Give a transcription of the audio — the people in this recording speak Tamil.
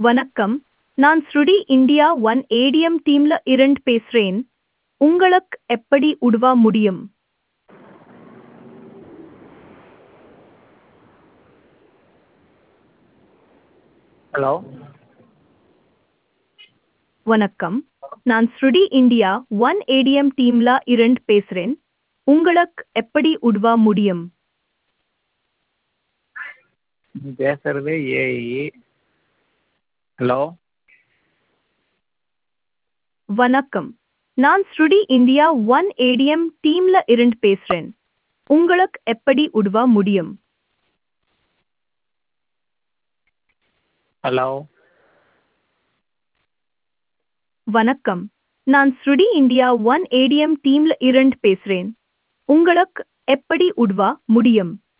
வணக்கம். நான் ஸ்ருடி இந்தியா ஒன் ஏடிஎம் டீம்ல இருந்து பேசுறேன். உங்களுக்கு எப்படி உதவ முடியும்? ஹலோ. வணக்கம். நான் ஸ்ருடி இந்தியா ஒன் ஏடிஎம் டீம்ல இருந்து பேசுறேன். உங்களுக்கு எப்படி உதவ முடியும்? பேசுறது ஏஇ. ஹலோ. வணக்கம். நான் ஸ்ருடி இந்தியா ஒன் ஏடிஎம் டீம்ல இருந்து பேசுறேன். உங்களுக்கு எப்படி உதவ முடியும்? ஹலோ. வணக்கம். நான் ஸ்ருடி இந்தியா ஒன் ஏடிஎம் டீம்ல இருந்து பேசுறேன். உங்களுக்கு எப்படி உதவ முடியும்?